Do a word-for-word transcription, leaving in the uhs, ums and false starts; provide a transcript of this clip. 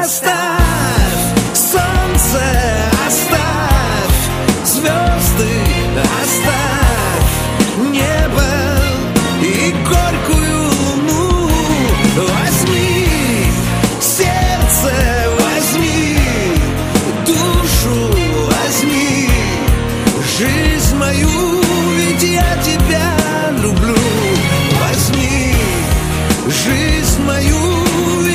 оставь солнце, оставь звезды, оставь небо и горькую луну. Возьми сердце, возьми душу, возьми жизнь мою, ведь я тебя люблю. Возьми жизнь мою,